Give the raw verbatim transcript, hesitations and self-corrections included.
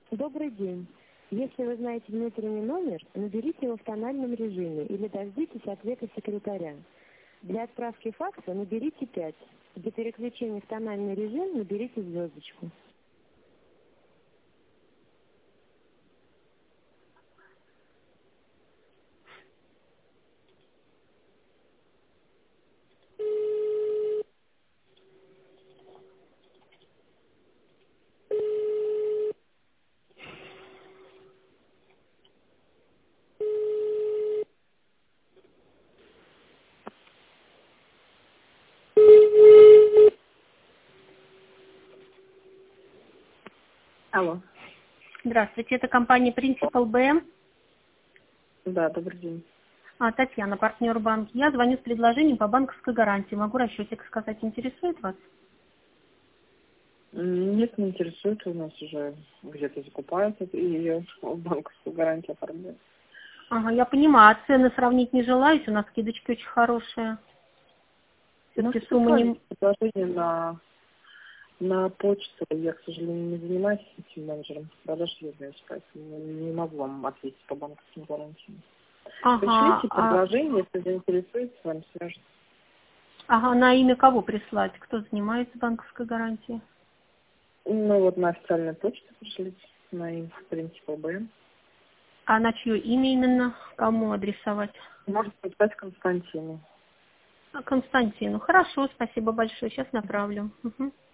Добрый день. Если вы знаете внутренний номер, наберите его в тональном режиме или дождитесь ответа секретаря. Для отправки факса наберите пять. Для переключения в тональный режим наберите звездочку. Алло. Здравствуйте, это компания Principal би эм. Да, добрый день. А, Татьяна, партнер банка. Я звоню с предложением по банковской гарантии. Могу расчетик сказать, интересует вас? М, Нет, не интересует, у нас уже где-то закупают это, и ее в банковскую гарантию оформляют. Ага, я понимаю. А цены сравнить не желаете? У нас скидочки очень хорошие. Все-таки Можете сумма прислать не... предложение на, на почту. Я, к сожалению, не занимаюсь этим менеджером продаж, я являюсь, поэтому не могу вам ответить по банковским гарантиям. Ага, Пришлите а... предложение, если заинтересует, с вами свяжется. ага, на имя кого прислать? Кто занимается банковской гарантией? Ну вот на официальную почту пришлите, на им, в принципе, ОБМ. А на чье имя именно? Кому адресовать? Можете написать Константину. А, Константину. Хорошо, спасибо большое. Сейчас направлю. Угу.